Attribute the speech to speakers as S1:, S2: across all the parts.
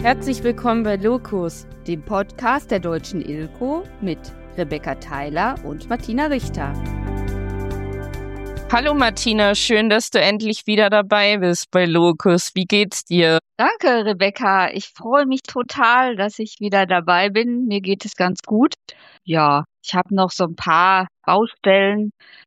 S1: Herzlich willkommen bei Locus,
S2: dem Podcast der Deutschen ILCO mit Rebecca Theiler und Martina Richter.
S1: Hallo Martina, schön, dass du endlich wieder dabei bist bei Locus. Wie geht's dir?
S2: Danke, Rebecca. Ich freue mich total, dass ich wieder dabei bin. Mir geht es ganz gut. Ja, ich habe noch so ein paar Baustellen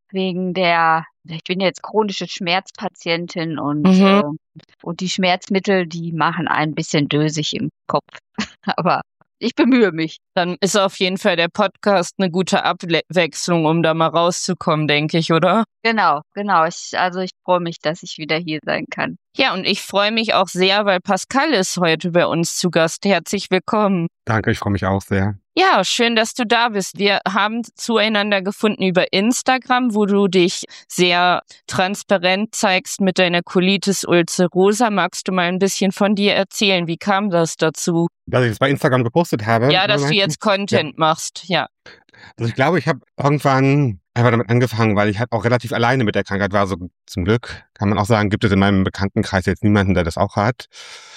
S2: ich bin jetzt chronische Schmerzpatientin und die Schmerzmittel, die machen ein bisschen dösig im Kopf. Aber ich bemühe mich.
S1: Dann ist auf jeden Fall der Podcast eine gute Abwechslung, um da mal rauszukommen, denke ich, oder?
S2: Genau. Ich freue mich, dass ich wieder hier sein kann.
S1: Ja, und ich freue mich auch sehr, weil Pascal ist heute bei uns zu Gast. Herzlich willkommen.
S3: Danke, ich freue mich auch sehr.
S1: Ja, schön, dass du da bist. Wir haben zueinander gefunden über Instagram, wo du dich sehr transparent zeigst mit deiner Colitis ulcerosa. Magst du mal ein bisschen von dir erzählen? Wie kam das dazu?
S3: Dass ich es bei Instagram gepostet habe?
S1: Ja, dass du jetzt Content machst, ja.
S3: Also ich glaube, ich habe irgendwann einfach damit angefangen, weil ich halt auch relativ alleine mit der Krankheit war. So zum Glück, kann man auch sagen, gibt es in meinem Bekanntenkreis jetzt niemanden, der das auch hat.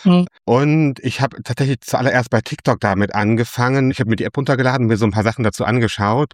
S3: Und ich habe tatsächlich zuallererst bei TikTok damit angefangen. Ich habe mir die App runtergeladen, mir so ein paar Sachen dazu angeschaut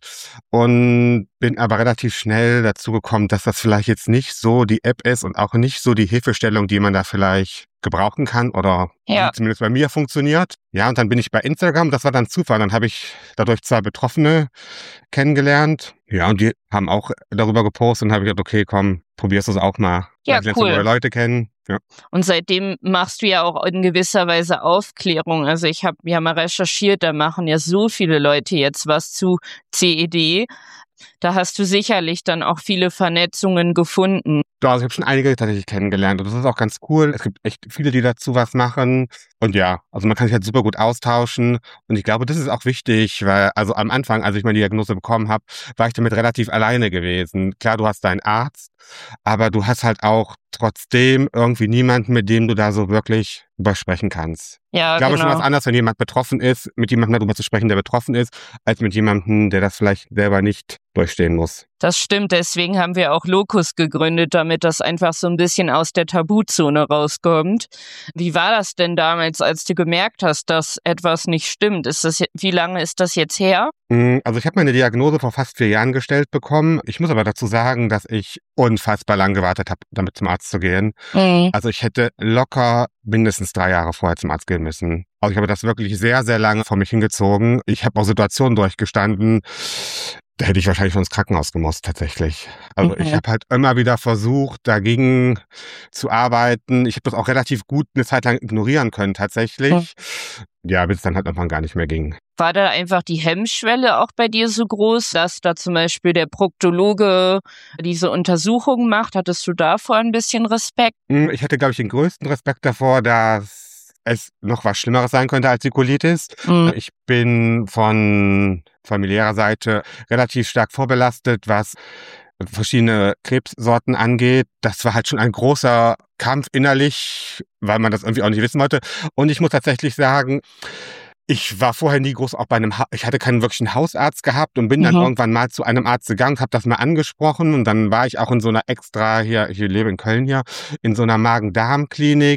S3: und bin aber relativ schnell dazu gekommen, dass das vielleicht jetzt nicht so die App ist und auch nicht so die Hilfestellung, die man da vielleicht gebrauchen kann oder die zumindest bei mir funktioniert. Ja, und dann bin ich bei Instagram, das war dann Zufall. Dann habe ich dadurch 2 Betroffene kennengelernt. Ja, und die haben auch darüber gepostet und habe ich gedacht, okay, komm, probierst du es auch mal.
S1: Ja,
S3: lernst du neue Leute kennen. Ja.
S1: Und seitdem machst du ja auch in gewisser Weise Aufklärung. Also ich habe ja mal recherchiert, da machen ja so viele Leute jetzt was zu CED. Da hast du sicherlich dann auch viele Vernetzungen gefunden.
S3: Ja, also ich habe schon einige tatsächlich kennengelernt und das ist auch ganz cool. Es gibt echt viele, die dazu was machen und ja, also man kann sich halt super gut austauschen und ich glaube, das ist auch wichtig, weil also am Anfang, als ich meine Diagnose bekommen habe, war ich damit relativ alleine gewesen. Klar, du hast deinen Arzt, aber du hast halt auch trotzdem irgendwie niemanden, mit dem du da so wirklich drüber sprechen kannst.
S1: Ja,
S3: ich glaube
S1: genau.
S3: schon was anderes, wenn jemand betroffen ist, mit jemandem darüber zu sprechen, der betroffen ist, als mit jemandem, der das vielleicht selber nicht durchstehen muss.
S1: Das stimmt, deswegen haben wir auch Locus gegründet, damit das einfach so ein bisschen aus der Tabuzone rauskommt. Wie war das denn damals, als du gemerkt hast, dass etwas nicht stimmt? Wie lange ist das jetzt her?
S3: Also ich habe meine Diagnose vor fast 4 Jahren gestellt bekommen. Ich muss aber dazu sagen, dass ich unfassbar lang gewartet habe, damit zum Arzt zu gehen. Also ich hätte locker mindestens 3 Jahre vorher zum Arzt gehen müssen. Also ich habe das wirklich sehr, sehr lange vor mich hingezogen. Ich habe auch Situationen durchgestanden, da hätte ich wahrscheinlich schon ins Krankenhaus gemusst, tatsächlich. Also ich habe halt immer wieder versucht, dagegen zu arbeiten. Ich habe das auch relativ gut eine Zeit lang ignorieren können, tatsächlich. Ja, bis es dann halt irgendwann gar nicht mehr ging.
S1: War da einfach die Hemmschwelle auch bei dir so groß, dass da zum Beispiel der Proktologe diese Untersuchung macht? Hattest du davor ein bisschen Respekt?
S3: Ich hatte, glaube ich, den größten Respekt davor, dass es noch was Schlimmeres sein könnte als die Colitis. Ich bin von familiärer Seite relativ stark vorbelastet, was verschiedene Krebssorten angeht. Das war halt schon ein großer Kampf innerlich, weil man das irgendwie auch nicht wissen wollte. Und ich muss tatsächlich sagen, ich war vorher nie groß auch ich hatte keinen wirklichen Hausarzt gehabt und bin dann irgendwann mal zu einem Arzt gegangen, habe das mal angesprochen und dann war ich auch in so einer ich lebe in Köln hier, in so einer Magen-Darm-Klinik.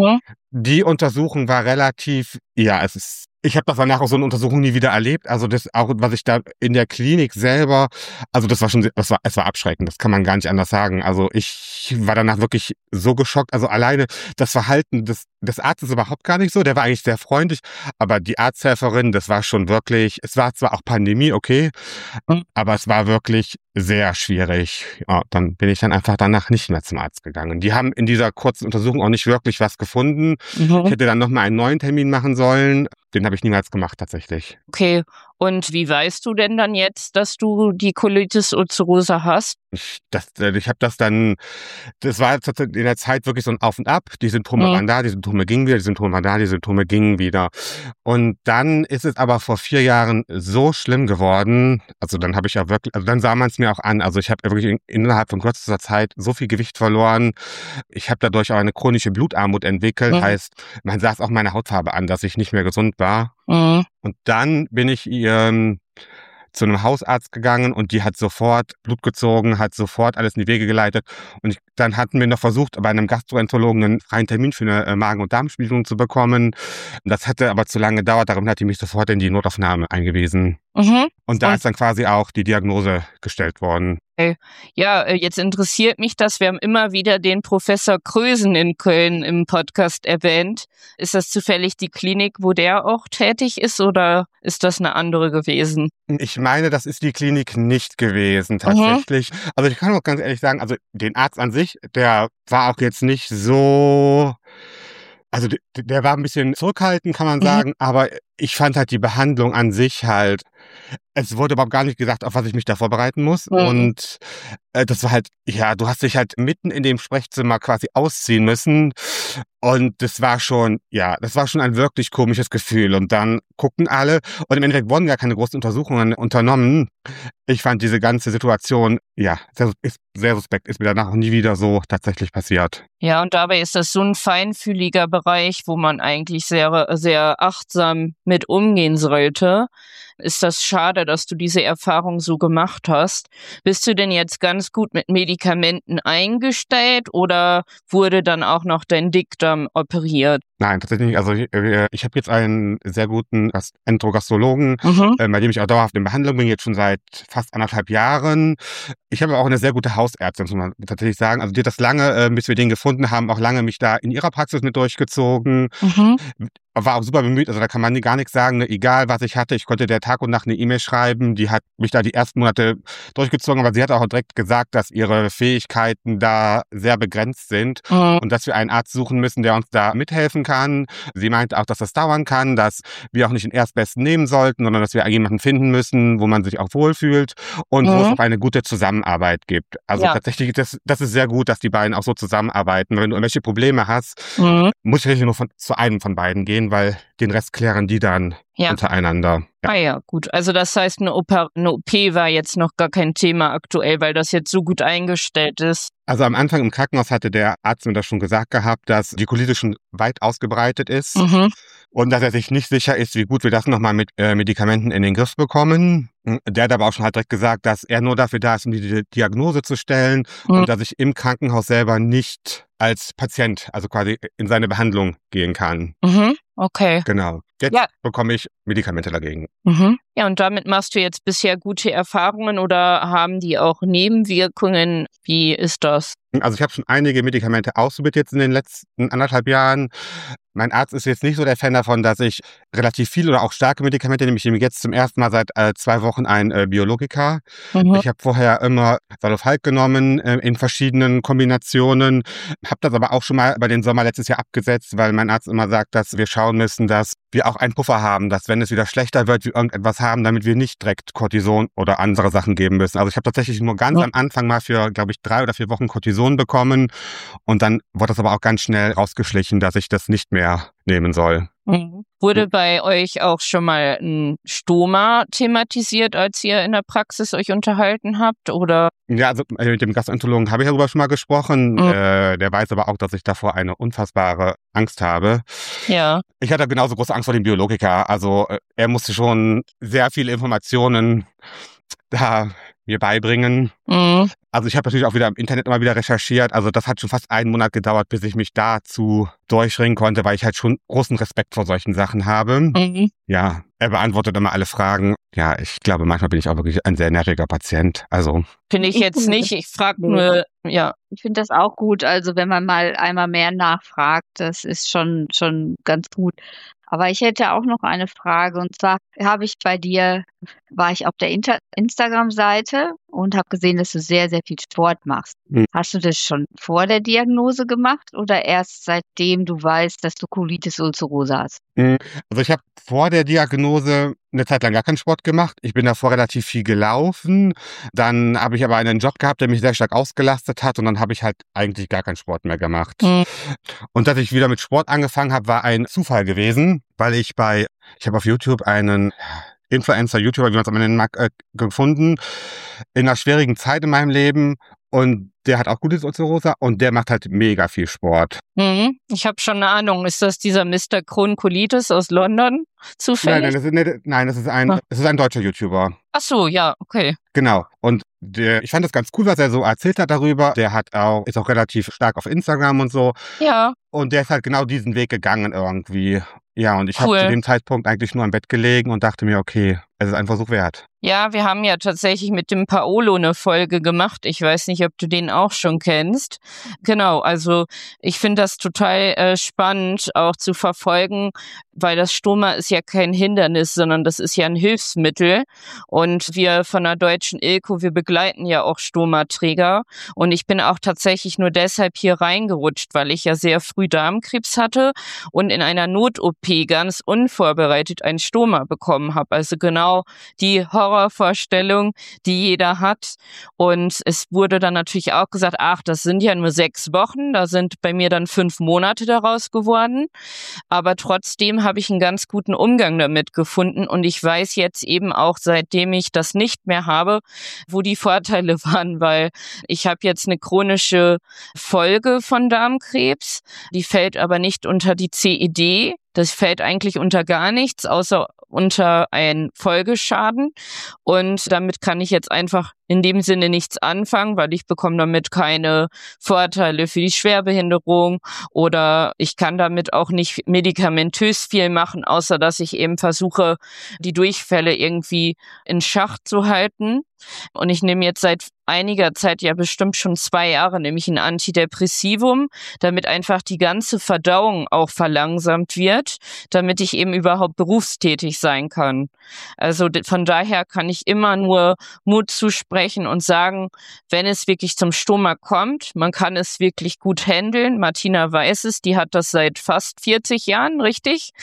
S3: Die Untersuchung war relativ, ich habe das danach auch so eine Untersuchung nie wieder erlebt. Also das auch, was ich da in der Klinik selber, also es war abschreckend, das kann man gar nicht anders sagen. Also ich war danach wirklich so geschockt. Also alleine das Verhalten des Arztes überhaupt gar nicht so. Der war eigentlich sehr freundlich, aber die Arzthelferin, das war schon wirklich, es war zwar auch Pandemie, okay, aber es war wirklich sehr schwierig. Ja, dann bin ich dann einfach danach nicht mehr zum Arzt gegangen. Die haben in dieser kurzen Untersuchung auch nicht wirklich was gefunden. Ich hätte dann nochmal einen neuen Termin machen sollen. Den habe ich niemals gemacht, tatsächlich.
S1: Okay, und wie weißt du denn dann jetzt, dass du die Colitis ulcerosa hast?
S3: Das war in der Zeit wirklich so ein Auf und Ab. Die Symptome waren da, die Symptome gingen wieder, die Symptome waren da, die Symptome gingen wieder. Und dann ist es aber vor 4 Jahren so schlimm geworden. Also dann habe ich ja wirklich, also dann sah man es mir auch an. Also ich habe wirklich innerhalb von kürzester Zeit so viel Gewicht verloren. Ich habe dadurch auch eine chronische Blutarmut entwickelt. Heißt, man sah es auch meiner Hautfarbe an, dass ich nicht mehr gesund war. Und dann bin ich zu einem Hausarzt gegangen und die hat sofort Blut gezogen, hat sofort alles in die Wege geleitet. Und dann hatten wir noch versucht, bei einem Gastroenterologen einen freien Termin für eine Magen- und Darmspiegelung zu bekommen. Das hätte aber zu lange gedauert, darum hat die mich sofort in die Notaufnahme eingewiesen.
S1: Mhm.
S3: Und da ist dann quasi auch die Diagnose gestellt worden.
S1: Ja, jetzt interessiert mich das. Wir haben immer wieder den Professor Krösen in Köln im Podcast erwähnt. Ist das zufällig die Klinik, wo der auch tätig ist, oder ist das eine andere gewesen?
S3: Ich meine, das ist die Klinik nicht gewesen, tatsächlich. Also ich kann auch ganz ehrlich sagen, also den Arzt an sich, der war auch jetzt nicht so... Also der war ein bisschen zurückhaltend, kann man sagen, aber ich fand halt die Behandlung an sich halt, es wurde überhaupt gar nicht gesagt, auf was ich mich da vorbereiten muss. Und das war halt, ja, du hast dich halt mitten in dem Sprechzimmer quasi ausziehen müssen. Und das war schon ein wirklich komisches Gefühl. Und dann guckten alle und im Endeffekt wurden gar keine großen Untersuchungen unternommen. Ich fand diese ganze Situation, ja, sehr suspekt, ist mir danach auch nie wieder so tatsächlich passiert.
S1: Ja, und dabei ist das so ein feinfühliger Bereich, wo man eigentlich sehr, sehr achtsam mit umgehen sollte. Ist das schade, dass du diese Erfahrung so gemacht hast. Bist du denn jetzt ganz gut mit Medikamenten eingestellt oder wurde dann auch noch dein Dickdarm operiert?
S3: Nein, tatsächlich nicht. Also ich habe jetzt einen sehr guten Enterogastrologen, bei dem ich auch dauerhaft in Behandlung bin, jetzt schon seit fast 1,5 Jahren. Ich habe auch eine sehr gute Hausärztin, muss man tatsächlich sagen. Also die hat das lange, bis wir den gefunden haben, auch lange mich da in ihrer Praxis mit durchgezogen. War auch super bemüht, also da kann man gar nichts sagen, ne? Egal was ich hatte, ich konnte der Tag und Nacht eine E-Mail schreiben, die hat mich da die ersten Monate durchgezogen, aber sie hat auch direkt gesagt, dass ihre Fähigkeiten da sehr begrenzt sind und dass wir einen Arzt suchen müssen, der uns da mithelfen kann. Sie meinte auch, dass das dauern kann, dass wir auch nicht den Erstbesten nehmen sollten, sondern dass wir jemanden finden müssen, wo man sich auch wohlfühlt und wo es auch eine gute Zusammenarbeit gibt. Also tatsächlich, das ist sehr gut, dass die beiden auch so zusammenarbeiten. Wenn du irgendwelche Probleme hast, muss ich nur zu einem von beiden gehen, weil den Rest klären die dann untereinander. Ja.
S1: Ah ja, gut. Also das heißt, eine OP war jetzt noch gar kein Thema aktuell, weil das jetzt so gut eingestellt ist.
S3: Also am Anfang im Krankenhaus hatte der Arzt mir das schon gesagt gehabt, dass die Colitis schon weit ausgebreitet ist und dass er sich nicht sicher ist, wie gut wir das nochmal mit Medikamenten in den Griff bekommen. Der hat aber auch schon halt direkt gesagt, dass er nur dafür da ist, um die Diagnose zu stellen und dass ich im Krankenhaus selber nicht als Patient, also quasi in seine Behandlung gehen kann.
S1: Okay.
S3: Genau. Jetzt bekomme ich Medikamente dagegen.
S1: Ja, und damit machst du jetzt bisher gute Erfahrungen oder haben die auch Nebenwirkungen? Wie ist das?
S3: Also ich habe schon einige Medikamente ausprobiert jetzt in den letzten 1,5 Jahren. Mein Arzt ist jetzt nicht so der Fan davon, dass ich relativ viel oder auch starke Medikamente nehme. Ich nehme jetzt zum ersten Mal seit 2 Wochen ein Biologika. Ich habe vorher immer Salofalk genommen in verschiedenen Kombinationen. Habe das aber auch schon mal bei den Sommer letztes Jahr abgesetzt, weil mein Arzt immer sagt, dass wir schauen müssen, dass wir auch einen Puffer haben, dass wenn es wieder schlechter wird, wir irgendetwas haben, damit wir nicht direkt Cortison oder andere Sachen geben müssen. Also ich habe tatsächlich nur ganz am Anfang mal für, glaube ich, 3 oder 4 Wochen Cortison bekommen und dann wurde das aber auch ganz schnell rausgeschlichen, dass ich das nicht mehr nehmen soll.
S1: Wurde bei euch auch schon mal ein Stoma thematisiert, als ihr in der Praxis euch unterhalten habt, oder?
S3: Ja, also mit dem Gastroenterologen habe ich darüber schon mal gesprochen. Der weiß aber auch, dass ich davor eine unfassbare Angst habe.
S1: Ja.
S3: Ich hatte genauso große Angst vor dem Biologiker. Also er musste schon sehr viele Informationen da mir beibringen. Also ich habe natürlich auch wieder im Internet immer wieder recherchiert. Also das hat schon fast 1 Monat gedauert, bis ich mich dazu durchringen konnte, weil ich halt schon großen Respekt vor solchen Sachen habe. Ja, er beantwortet immer alle Fragen. Ja, ich glaube, manchmal bin ich auch wirklich ein sehr nerviger Patient. Also
S1: finde ich jetzt nicht. Ich frage nur, ja.
S2: Ich finde das auch gut. Also wenn man mal einmal mehr nachfragt, das ist schon ganz gut. Aber ich hätte auch noch eine Frage, und zwar war ich auf der Instagram-Seite und habe gesehen, dass du sehr, sehr viel Sport machst. Hast du das schon vor der Diagnose gemacht oder erst seitdem du weißt, dass du Colitis ulcerosa hast?
S3: Also ich habe vor der Diagnose eine Zeit lang gar keinen Sport gemacht. Ich bin davor relativ viel gelaufen. Dann habe ich aber einen Job gehabt, der mich sehr stark ausgelastet hat und dann habe ich halt eigentlich gar keinen Sport mehr gemacht. Und dass ich wieder mit Sport angefangen habe, war ein Zufall gewesen, weil ich habe auf YouTube einen Influencer, YouTuber, wie man es am Ende nennen mag, gefunden, in einer schwierigen Zeit in meinem Leben. Und der hat auch Colitis ulcerosa und der macht halt mega viel Sport.
S1: Ich habe schon eine Ahnung. Ist das dieser Mr. Crohn Colitis aus London zufällig?
S3: Es ist ein deutscher YouTuber.
S1: Ach so, ja, okay.
S3: Genau. Und ich fand das ganz cool, was er so erzählt hat darüber. Der ist auch relativ stark auf Instagram und so.
S1: Ja.
S3: Und der ist halt genau diesen Weg gegangen irgendwie. Ja, und ich habe
S1: Cool.
S3: zu dem Zeitpunkt eigentlich nur im Bett gelegen und dachte mir, okay, es ist ein Versuch wert.
S1: Ja, wir haben ja tatsächlich mit dem Paolo eine Folge gemacht. Ich weiß nicht, ob du den auch schon kennst. Genau, also ich finde das total spannend auch zu verfolgen, weil das Stoma ist ja kein Hindernis, sondern das ist ja ein Hilfsmittel. Und wir von der Deutschen ILCO, wir begleiten ja auch Stomaträger. Und ich bin auch tatsächlich nur deshalb hier reingerutscht, weil ich ja sehr früh Darmkrebs hatte und in einer Not-OP ganz unvorbereitet ein Stoma bekommen habe. Also genau die Horrorvorstellung, die jeder hat. Und es wurde dann natürlich auch gesagt, ach, das sind ja nur 6 Wochen, da sind bei mir dann 5 Monate daraus geworden. Aber trotzdem habe ich einen ganz guten Umgang damit gefunden und ich weiß jetzt eben auch, seitdem ich das nicht mehr habe, wo die Vorteile waren, weil ich habe jetzt eine chronische Folge von Darmkrebs, die fällt aber nicht unter die CED. Das fällt eigentlich unter gar nichts, außer unter einen Folgeschaden. Und damit kann ich jetzt einfach in dem Sinne nichts anfangen, weil ich bekomme damit keine Vorteile für die Schwerbehinderung oder ich kann damit auch nicht medikamentös viel machen, außer dass ich eben versuche, die Durchfälle irgendwie in Schach zu halten. Und ich nehme jetzt seit einiger Zeit, ja bestimmt schon 2 Jahre, nämlich ein Antidepressivum, damit einfach die ganze Verdauung auch verlangsamt wird, damit ich eben überhaupt berufstätig sein kann. Also von daher kann ich immer nur Mut zusprechen und sagen, wenn es wirklich zum Stoma kommt, man kann es wirklich gut handeln. Martina weiß es, die hat das seit fast 40 Jahren, richtig?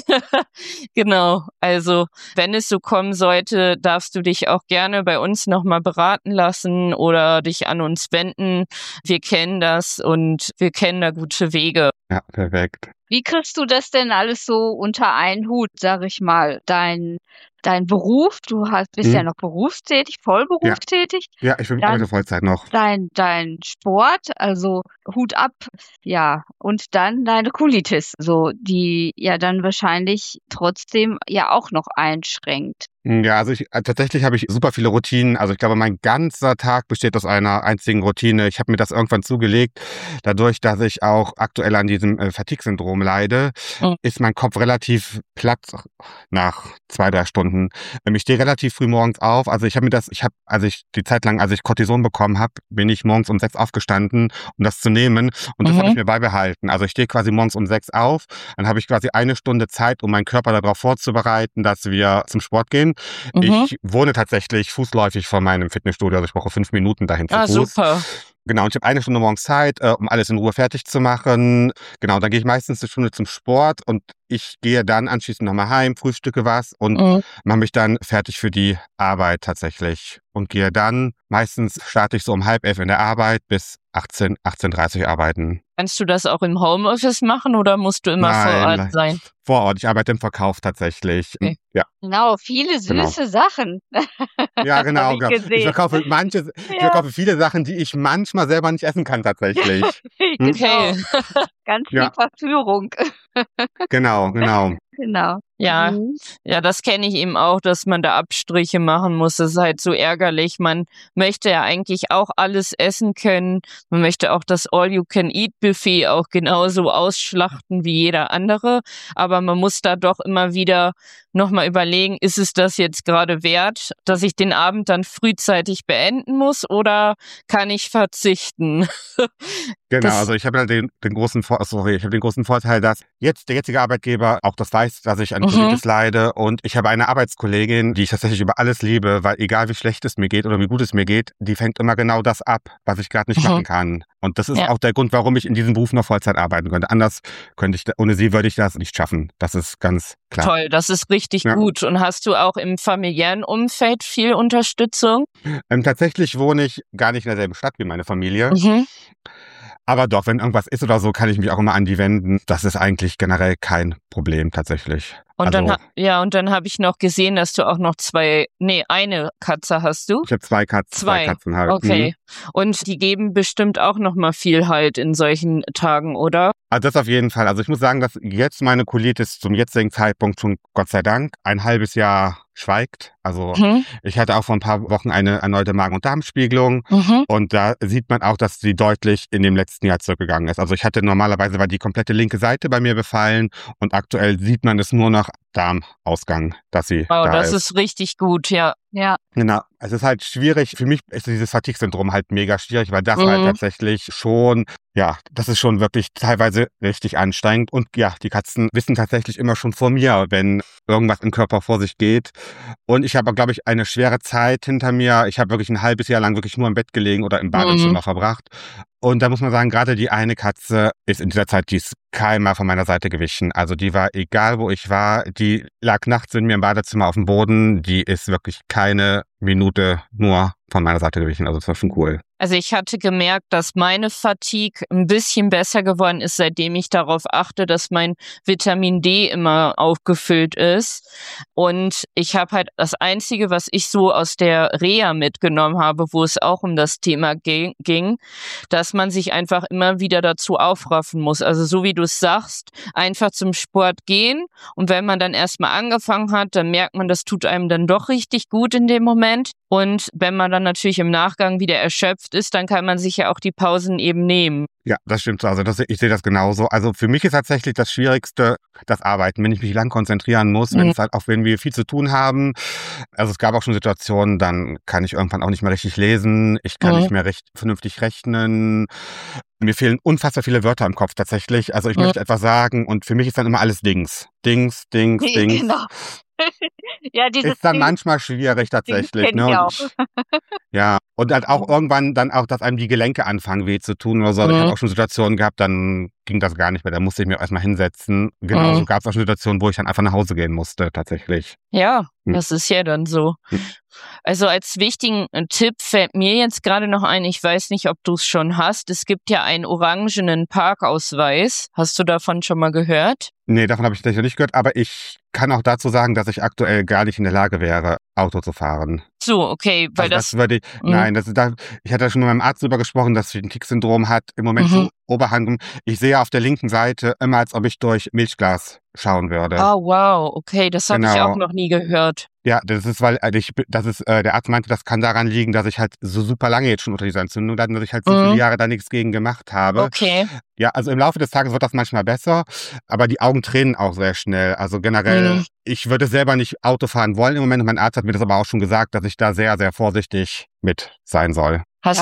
S1: Genau, also wenn es so kommen sollte, darfst du dich auch gerne bei uns nochmal beraten lassen oder dich an uns wenden. Wir kennen das und wir kennen da gute Wege.
S3: Ja, perfekt.
S2: Wie kriegst du das denn alles so unter einen Hut, sag ich mal? Dein Beruf, bist ja noch berufstätig, voll berufstätig.
S3: Ja, ich arbeite Vollzeit noch.
S2: Dein Sport, also Hut ab, ja, und dann deine Colitis, so, die ja dann wahrscheinlich trotzdem ja auch noch einschränkt.
S3: Ja, also tatsächlich habe ich super viele Routinen. Also ich glaube, mein ganzer Tag besteht aus einer einzigen Routine. Ich habe mir das irgendwann zugelegt. Dadurch, dass ich auch aktuell an diesem Fatigue-Syndrom leide, ist mein Kopf relativ platt nach 2-3 Stunden. Ich stehe relativ früh morgens auf. Also die Zeit lang, als ich Cortison bekommen habe, bin ich morgens um 6 aufgestanden, um das zu nehmen. Und das habe ich mir beibehalten. Also ich stehe quasi morgens um 6 auf. Dann habe ich quasi 1 Stunde Zeit, um meinen Körper darauf vorzubereiten, dass wir zum Sport gehen. Ich wohne tatsächlich fußläufig von meinem Fitnessstudio, also ich brauche 5 Minuten dahin zu Fuß.
S1: Super.
S3: Genau, und ich habe 1 Stunde morgens Zeit, um alles in Ruhe fertig zu machen. Genau, dann gehe ich meistens 1 Stunde zum Sport und ich gehe dann anschließend nochmal heim, frühstücke was und mache mich dann fertig für die Arbeit tatsächlich. Und gehe dann, meistens starte ich so um 10:30 in der Arbeit bis 18:30 arbeiten.
S1: Kannst du das auch im Homeoffice machen oder musst du immer vor Ort sein?
S3: Vor Ort, ich arbeite im Verkauf tatsächlich.
S1: Okay.
S3: Ja.
S2: Genau, viele süße Sachen.
S3: Ja, genau.
S2: Hab ich
S3: Ich verkaufe viele Sachen, die ich manchmal selber nicht essen kann tatsächlich.
S1: Okay.
S2: Ganz viel Verführung.
S3: Genau.
S2: Genau.
S1: Ja, ja, das kenne ich eben auch, dass man da Abstriche machen muss. Das ist halt so ärgerlich. Man möchte ja eigentlich auch alles essen können. Man möchte auch das All-You-Can-Eat-Buffet auch genauso ausschlachten wie jeder andere. Aber man muss da doch immer wieder nochmal überlegen, ist es das jetzt gerade wert, dass ich den Abend dann frühzeitig beenden muss oder kann ich verzichten?
S3: Genau, also ich habe halt den großen Vorteil, dass jetzt der jetzige Arbeitgeber auch das weiß, dass ich an Colitis leide und ich habe eine Arbeitskollegin, die ich tatsächlich über alles liebe, weil egal wie schlecht es mir geht oder wie gut es mir geht, die fängt immer genau das ab, was ich gerade nicht machen kann. Und das ist auch der Grund, warum ich in diesem Beruf noch Vollzeit arbeiten könnte. Ohne sie würde ich das nicht schaffen. Das ist ganz klar.
S1: Toll, das ist richtig gut. Und hast du auch im familiären Umfeld viel Unterstützung?
S3: Tatsächlich wohne ich gar nicht in derselben Stadt wie meine Familie. Aber doch, wenn irgendwas ist oder so, kann ich mich auch immer an die wenden. Das ist eigentlich generell kein Problem tatsächlich.
S1: Und
S3: Also
S1: dann habe ich noch gesehen, dass du auch noch eine Katze hast du?
S3: ich habe zwei Katzen halt.
S1: Okay. Und die geben bestimmt auch noch mal viel Halt in solchen Tagen, oder?
S3: Also das auf jeden Fall. Also ich muss sagen, dass jetzt meine Colitis zum jetzigen Zeitpunkt schon Gott sei Dank ein halbes Jahr schweigt. Also ich hatte auch vor ein paar Wochen eine erneute Magen- und Darmspiegelung und da sieht man auch, dass sie deutlich in dem letzten Jahr zurückgegangen ist. Also normalerweise war die komplette linke Seite bei mir befallen und aktuell sieht man es nur noch Darmausgang, dass sie
S1: das ist richtig gut, ja.
S2: Ja.
S3: Genau. Es ist halt schwierig. Für mich ist dieses Fatigue-Syndrom halt mega schwierig, weil das halt tatsächlich schon, das ist schon wirklich teilweise richtig anstrengend. Und ja, die Katzen wissen tatsächlich immer schon vor mir, wenn irgendwas im Körper vor sich geht. Und ich habe, glaube ich, eine schwere Zeit hinter mir. Ich habe wirklich ein halbes Jahr lang wirklich nur im Bett gelegen oder im Badezimmer verbracht. Und da muss man sagen, gerade die eine Katze ist in dieser Zeit, die ist keinmal von meiner Seite gewichen. Also die war, egal wo ich war, die lag nachts in mir im Badezimmer auf dem Boden. Die ist wirklich keine Minute nur von meiner Seite gewichen. Also das war schon cool.
S1: Also ich hatte gemerkt, dass meine Fatigue ein bisschen besser geworden ist, seitdem ich darauf achte, dass mein Vitamin D immer aufgefüllt ist. Und ich habe halt das Einzige, was ich so aus der Reha mitgenommen habe, wo es auch um das Thema ging, dass man sich einfach immer wieder dazu aufraffen muss. Also so wie du es sagst, einfach zum Sport gehen. Und wenn man dann erstmal angefangen hat, dann merkt man, das tut einem dann doch richtig gut in dem Moment. Und wenn man dann natürlich im Nachgang wieder erschöpft ist, dann kann man sich ja auch die Pausen eben nehmen.
S3: Ja, das stimmt so. Also ich sehe das genauso. Also für mich ist tatsächlich das Schwierigste das Arbeiten, wenn ich mich lang konzentrieren muss, wenn wir viel zu tun haben. Also es gab auch schon Situationen, dann kann ich irgendwann auch nicht mehr richtig lesen. Ich kann nicht mehr vernünftig rechnen. Mir fehlen unfassbar viele Wörter im Kopf tatsächlich. Also ich möchte etwas sagen und für mich ist dann immer alles Dings. Dings.
S2: Genau. Ja, dieses
S3: ist dann manchmal schwierig tatsächlich.
S2: Ne? Auch.
S3: Ja, und halt auch irgendwann dann auch, dass einem die Gelenke anfangen weh zu tun oder so. Ich habe auch schon Situationen gehabt, dann ging das gar nicht mehr. Da musste ich mich erstmal hinsetzen. Genauso gab es auch schon Situationen, wo ich dann einfach nach Hause gehen musste tatsächlich.
S1: Ja, das ist ja dann so. Also als wichtigen Tipp fällt mir jetzt gerade noch ein, ich weiß nicht, ob du es schon hast, es gibt ja einen orangenen Parkausweis. Hast du davon schon mal gehört?
S3: Nee, davon habe ich tatsächlich nicht gehört, aber ich kann auch dazu sagen, dass ich aktuell gar nicht in der Lage wäre, Auto zu fahren.
S1: So, okay, weil
S3: also ich hatte schon mit meinem Arzt drüber gesprochen, dass sie ein Tic-Syndrom hat, im Moment so Oberhand. Ich sehe auf der linken Seite immer, als ob ich durch Milchglas schauen würde.
S1: Oh, wow, okay, das habe ich auch noch nie gehört.
S3: Ja, das ist, weil der Arzt meinte, das kann daran liegen, dass ich halt so super lange jetzt schon unter dieser Entzündung leide, dass ich halt so viele Jahre da nichts gegen gemacht habe.
S1: Okay.
S3: Ja, also im Laufe des Tages wird das manchmal besser, aber die Augen tränen auch sehr schnell. Also generell, ich würde selber nicht Auto fahren wollen im Moment. Mein Arzt hat mir das aber auch schon gesagt, dass ich da sehr, sehr vorsichtig mit sein soll.
S1: Hast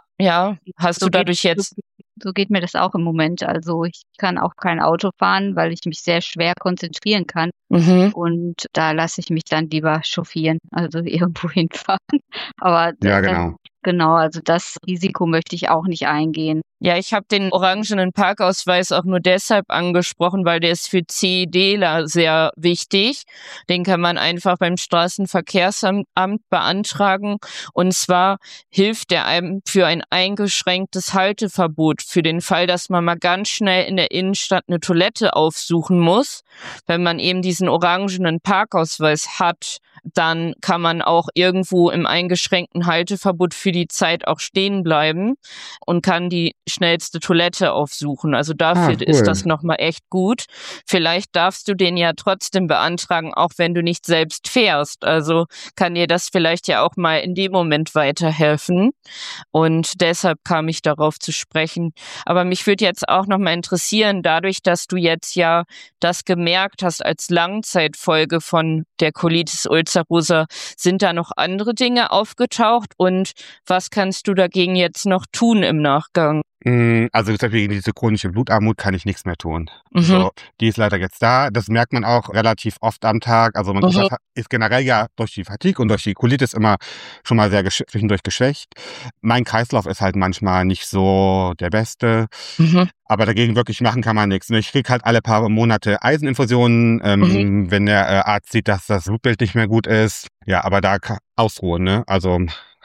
S1: du dadurch jetzt...
S2: So geht mir das auch im Moment. Also ich kann auch kein Auto fahren, weil ich mich sehr schwer konzentrieren kann. Und da lasse ich mich dann lieber chauffieren, also irgendwo hinfahren. Aber
S3: ja, genau.
S2: Genau, also das Risiko möchte ich auch nicht eingehen.
S1: Ja, ich habe den orangenen Parkausweis auch nur deshalb angesprochen, weil der ist für CEDler sehr wichtig. Den kann man einfach beim Straßenverkehrsamt beantragen. Und zwar hilft der einem für ein eingeschränktes Halteverbot, für den Fall, dass man mal ganz schnell in der Innenstadt eine Toilette aufsuchen muss. Wenn man eben diesen orangenen Parkausweis hat, dann kann man auch irgendwo im eingeschränkten Halteverbot für die Zeit auch stehen bleiben und kann die schnellste Toilette aufsuchen. Also dafür ist das nochmal echt gut. Vielleicht darfst du den ja trotzdem beantragen, auch wenn du nicht selbst fährst. Also kann dir das vielleicht ja auch mal in dem Moment weiterhelfen. Und deshalb kam ich darauf zu sprechen. Aber mich würde jetzt auch nochmal interessieren, dadurch, dass du jetzt ja das gemerkt hast als Langzeitfolge von der Colitis ulcerosa, sind da noch andere Dinge aufgetaucht und was kannst du dagegen jetzt noch tun im Nachgang?
S3: Also gegen diese chronische Blutarmut kann ich nichts mehr tun. So, die ist leider jetzt da. Das merkt man auch relativ oft am Tag. Also man ist generell ja durch die Fatigue und durch die Colitis immer schon mal sehr zwischendurch geschwächt. Mein Kreislauf ist halt manchmal nicht so der beste. Aber dagegen wirklich machen kann man nichts. Ich kriege halt alle paar Monate Eiseninfusionen, wenn der Arzt sieht, dass das Blutbild nicht mehr gut ist. Ja, aber da ausruhen, ne? Also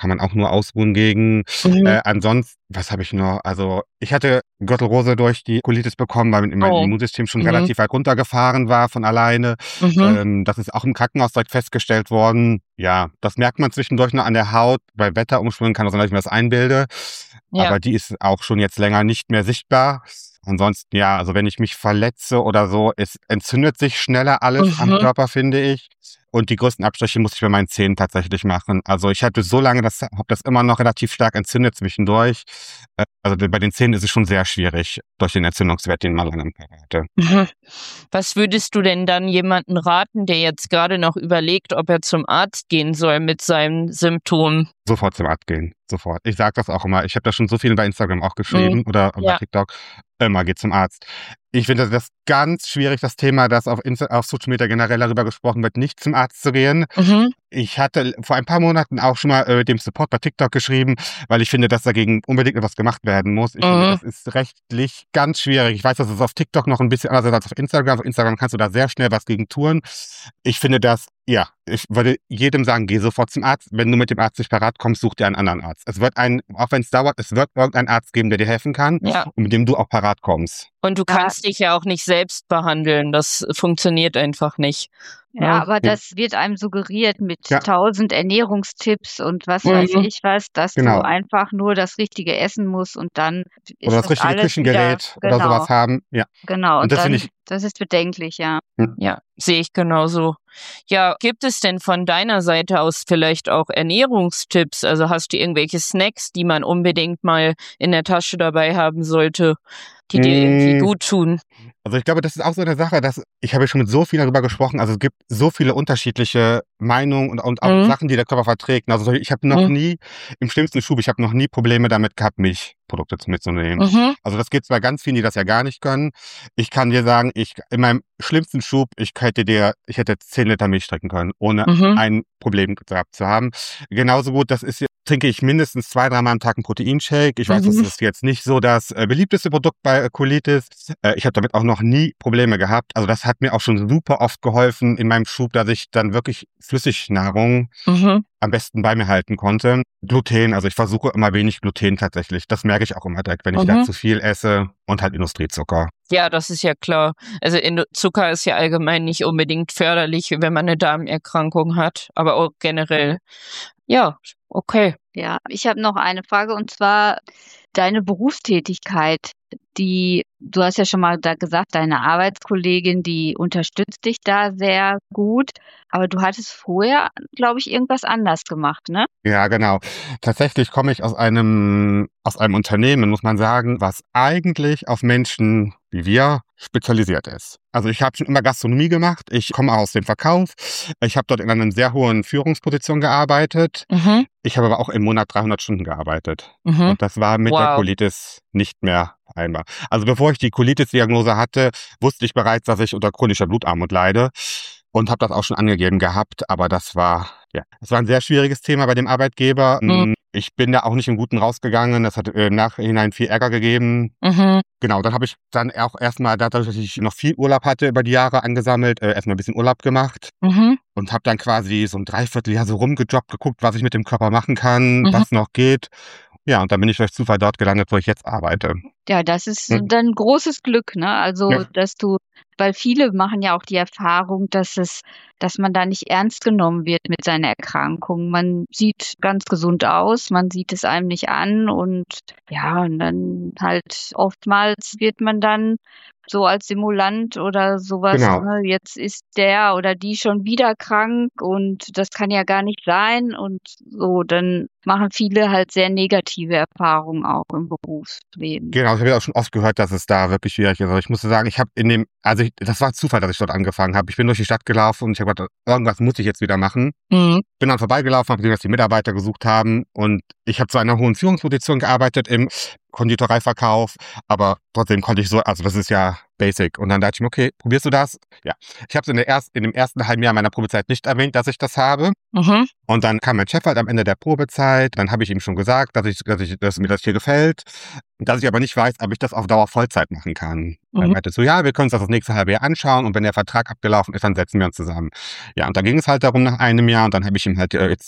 S3: kann man auch nur ausruhen gegen. Ansonsten, was habe ich noch? Also ich hatte Gürtelrose durch die Colitis bekommen, weil mein Immunsystem schon relativ weit runtergefahren war von alleine. Das ist auch im Krankenhaus direkt festgestellt worden. Ja, das merkt man zwischendurch noch an der Haut. Bei Wetterumschwüngen kann das sein, dass ich mir das einbilde. Ja. Aber die ist auch schon jetzt länger nicht mehr sichtbar. Ansonsten, ja, also wenn ich mich verletze oder so, es entzündet sich schneller alles am Körper, finde ich. Und die größten Abstriche muss ich bei meinen Zähnen tatsächlich machen. Also ich hatte so lange, habe das immer noch relativ stark entzündet zwischendurch. Also bei den Zähnen ist es schon sehr schwierig, durch den Entzündungswert, den man lange im Körper hatte.
S1: Was würdest du denn dann jemanden raten, der jetzt gerade noch überlegt, ob er zum Arzt gehen soll mit seinen Symptomen?
S3: Sofort zum Arzt gehen, sofort. Ich sage das auch immer. Ich habe das schon so viel bei Instagram auch geschrieben oder bei TikTok. Immer geht zum Arzt. Ich finde das ganz schwierig, das Thema, dass auf Social Media generell darüber gesprochen wird, nicht zum Arzt zu gehen. Ich hatte vor ein paar Monaten auch schon mal mit dem Support bei TikTok geschrieben, weil ich finde, dass dagegen unbedingt etwas gemacht werden muss. Ich finde, das ist rechtlich ganz schwierig. Ich weiß, dass es auf TikTok noch ein bisschen anders ist als auf Instagram. Auf Instagram kannst du da sehr schnell was gegen tun. Ich finde das, ja, ich würde jedem sagen, geh sofort zum Arzt. Wenn du mit dem Arzt nicht parat kommst, such dir einen anderen Arzt. Es wird auch wenn es dauert, es wird irgendeinen Arzt geben, der dir helfen kann und mit dem du auch parat kommst.
S1: Und du kannst dich ja auch nicht selbst behandeln. Das funktioniert einfach nicht.
S2: Ja, aber das wird einem suggeriert mit 1000 Ernährungstipps und was weiß ich was, dass du einfach nur das Richtige essen musst und dann ist
S3: oder das richtige Küchengerät oder sowas haben. Ja.
S2: Genau, und das ist bedenklich, ja.
S1: Ja, sehe ich genauso. Ja, gibt es denn von deiner Seite aus vielleicht auch Ernährungstipps? Also hast du irgendwelche Snacks, die man unbedingt mal in der Tasche dabei haben sollte, die dir irgendwie gut tun?
S3: Also ich glaube, das ist auch so eine Sache, dass ich habe ja schon mit so vielen darüber gesprochen, also es gibt so viele unterschiedliche Meinungen und auch Sachen, die der Körper verträgt. Also ich habe noch nie, im schlimmsten Schub, ich habe noch nie Probleme damit gehabt, Milchprodukte mitzunehmen. Also das gibt es bei ganz vielen, die das ja gar nicht können. Ich kann dir sagen, in meinem schlimmsten Schub, ich hätte 10 Liter Milch trinken können, ohne ein Problem gehabt zu haben. Genauso gut, trinke ich mindestens 2-3 Mal am Tag einen Proteinshake. Ich weiß, das ist jetzt nicht so das beliebteste Produkt bei Colitis. Ich habe damit auch noch nie Probleme gehabt. Also das hat mir auch schon super oft geholfen in meinem Schub, dass ich dann wirklich Flüssignahrung am besten bei mir halten konnte. Gluten, also ich versuche immer wenig Gluten tatsächlich. Das merke ich auch immer direkt, wenn ich da zu viel esse und halt Industriezucker.
S1: Ja, das ist ja klar. Also Zucker ist ja allgemein nicht unbedingt förderlich, wenn man eine Darmerkrankung hat, aber auch generell. Ja, okay.
S2: Ja, ich habe noch eine Frage und zwar deine Berufstätigkeit. Du hast ja schon mal gesagt, deine Arbeitskollegin, die unterstützt dich da sehr gut, aber du hattest vorher, glaube ich, irgendwas anders gemacht, ne?
S3: Ja, genau. Tatsächlich komme ich aus einem Unternehmen, muss man sagen, was eigentlich auf Menschen wie wir spezialisiert ist. Also ich habe schon immer Gastronomie gemacht, ich komme aus dem Verkauf, ich habe dort in einer sehr hohen Führungsposition gearbeitet, ich habe aber auch im Monat 300 Stunden gearbeitet und das war mit der Colitis nicht mehr vereinbar. Also bevor ich die Colitis-Diagnose hatte, wusste ich bereits, dass ich unter chronischer Blutarmut leide und habe das auch schon angegeben gehabt, aber das war ein sehr schwieriges Thema bei dem Arbeitgeber. Ich bin da auch nicht im Guten rausgegangen, das hat im Nachhinein viel Ärger gegeben. Genau, dann habe ich dann auch erstmal, dadurch, dass ich noch viel Urlaub hatte über die Jahre angesammelt, erstmal ein bisschen Urlaub gemacht und habe dann quasi so ein Dreivierteljahr so rumgejobbt, geguckt, was ich mit dem Körper machen kann, was noch geht. Ja, und dann bin ich durch Zufall dort gelandet, wo ich jetzt arbeite.
S2: Ja, das ist dann großes Glück, ne? Also, weil viele machen ja auch die Erfahrung, dass man da nicht ernst genommen wird mit seiner Erkrankung. Man sieht ganz gesund aus, man sieht es einem nicht an und dann halt oftmals wird man dann so als Simulant oder sowas, ne? Jetzt ist der oder die schon wieder krank und das kann ja gar nicht sein und so, dann machen viele halt sehr negative Erfahrungen auch im Berufsleben.
S3: Genau, ich habe ja auch schon oft gehört, dass es da wirklich schwierig ist. Also ich musste sagen, das war Zufall, dass ich dort angefangen habe. Ich bin durch die Stadt gelaufen und ich habe gedacht, irgendwas muss ich jetzt wieder machen. Bin dann vorbeigelaufen, habe gesehen, dass die Mitarbeiter gesucht haben und ich habe zu einer hohen Führungsposition gearbeitet im Konditoreiverkauf, aber trotzdem konnte ich also das ist ja basic. Und dann dachte ich mir, okay, probierst du das? Ja. Ich habe es in dem ersten halben Jahr meiner Probezeit nicht erwähnt, dass ich das habe. Und dann kam mein Chef halt am Ende der Probezeit. Dann habe ich ihm schon gesagt, dass mir das hier gefällt. Dass ich aber nicht weiß, ob ich das auf Dauer Vollzeit machen kann. Er meinte so, ja, wir können uns das nächste halbe Jahr anschauen und wenn der Vertrag abgelaufen ist, dann setzen wir uns zusammen. Ja, und da ging es halt darum nach einem Jahr und dann habe ich ihm halt jetzt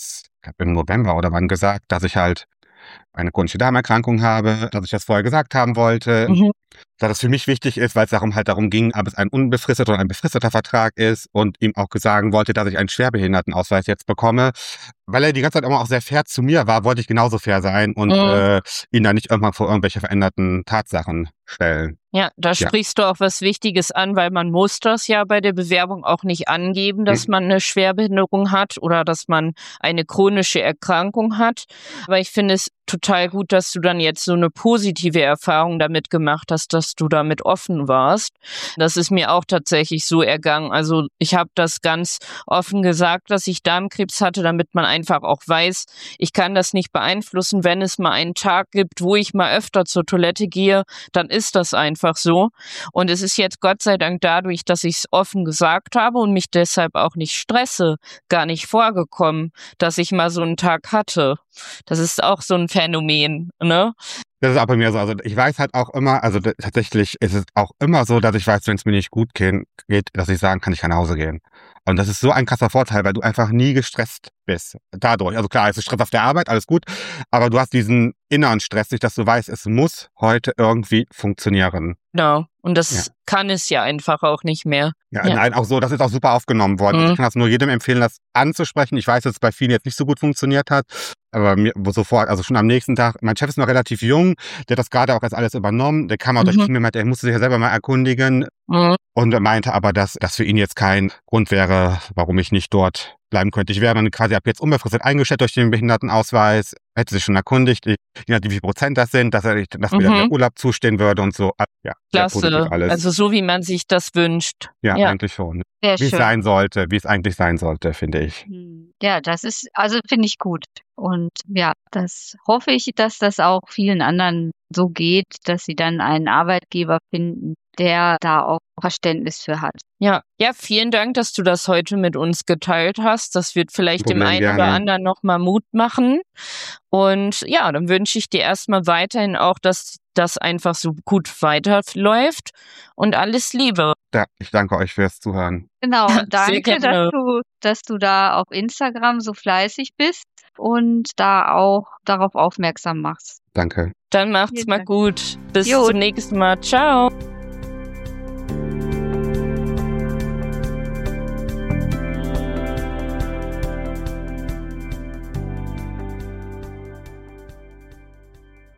S3: habe im November oder wann gesagt, dass ich halt eine chronische Darmerkrankung habe, dass ich das vorher gesagt haben wollte, dass es für mich wichtig ist, weil es darum ging, ob es ein unbefristeter oder ein befristeter Vertrag ist und ihm auch sagen wollte, dass ich einen Schwerbehindertenausweis jetzt bekomme. Weil er die ganze Zeit immer auch sehr fair zu mir war, wollte ich genauso fair sein und ihn da nicht irgendwann vor irgendwelche veränderten Tatsachen stellen.
S1: Ja, da sprichst du auch was Wichtiges an, weil man muss das ja bei der Bewerbung auch nicht angeben, dass man eine Schwerbehinderung hat oder dass man eine chronische Erkrankung hat. Aber ich finde es total gut, dass du dann jetzt so eine positive Erfahrung damit gemacht hast, dass du damit offen warst. Das ist mir auch tatsächlich so ergangen. Also ich habe das ganz offen gesagt, dass ich Darmkrebs hatte, damit man einfach auch weiß, ich kann das nicht beeinflussen. Wenn es mal einen Tag gibt, wo ich mal öfter zur Toilette gehe, dann ist das einfach so. Und es ist jetzt Gott sei Dank dadurch, dass ich es offen gesagt habe und mich deshalb auch nicht stresse, gar nicht vorgekommen, dass ich mal so einen Tag hatte. Das ist auch so ein Phänomen, ne?
S3: Das ist auch bei mir so. Also ich weiß halt auch immer, also tatsächlich ist es auch immer so, dass ich weiß, wenn es mir nicht gut geht, dass ich sagen kann, ich kann nach Hause gehen. Und das ist so ein krasser Vorteil, weil du einfach nie gestresst bist. Dadurch. Also klar, es ist Stress auf der Arbeit, alles gut. Aber du hast diesen inneren Stress nicht, dass du weißt, es muss heute irgendwie funktionieren.
S1: Genau. Und das kann es ja einfach auch nicht mehr.
S3: Ja, nein, auch so, das ist auch super aufgenommen worden. Also ich kann das nur jedem empfehlen, das anzusprechen. Ich weiß, dass es bei vielen jetzt nicht so gut funktioniert hat, aber mir sofort, also schon am nächsten Tag, mein Chef ist noch relativ jung, der hat das gerade auch jetzt alles übernommen, der kam auch durch mir, der musste sich ja selber mal erkundigen und er meinte aber, dass das für ihn jetzt kein Grund wäre, warum ich nicht dort bleiben könnte. Ich wäre dann quasi ab jetzt unbefristet eingestellt durch den Behindertenausweis, hätte sich schon erkundigt, je nachdem wie viel Prozent das sind, dass mir dann der Urlaub zustehen würde und so. Ja,
S1: klasse. Alles. Also so, wie man sich das wünscht.
S3: Ja, eigentlich schon. Sehr schön. Wie es eigentlich sein sollte, finde ich.
S2: Ja, finde ich gut. Und ja, das hoffe ich, dass das auch vielen anderen so geht, dass sie dann einen Arbeitgeber finden, der da auch Verständnis für hat.
S1: Ja, vielen Dank, dass du das heute mit uns geteilt hast. Das wird vielleicht dem einen oder anderen nochmal Mut machen. Und ja, dann wünsche ich dir erstmal weiterhin auch, dass das einfach so gut weiterläuft und alles Liebe.
S3: Ja, ich danke euch fürs Zuhören.
S2: Genau, und danke, dass du da auf Instagram so fleißig bist und da auch darauf aufmerksam machst.
S3: Danke.
S1: Dann macht's mal gut. Bis zum nächsten Mal. Ciao.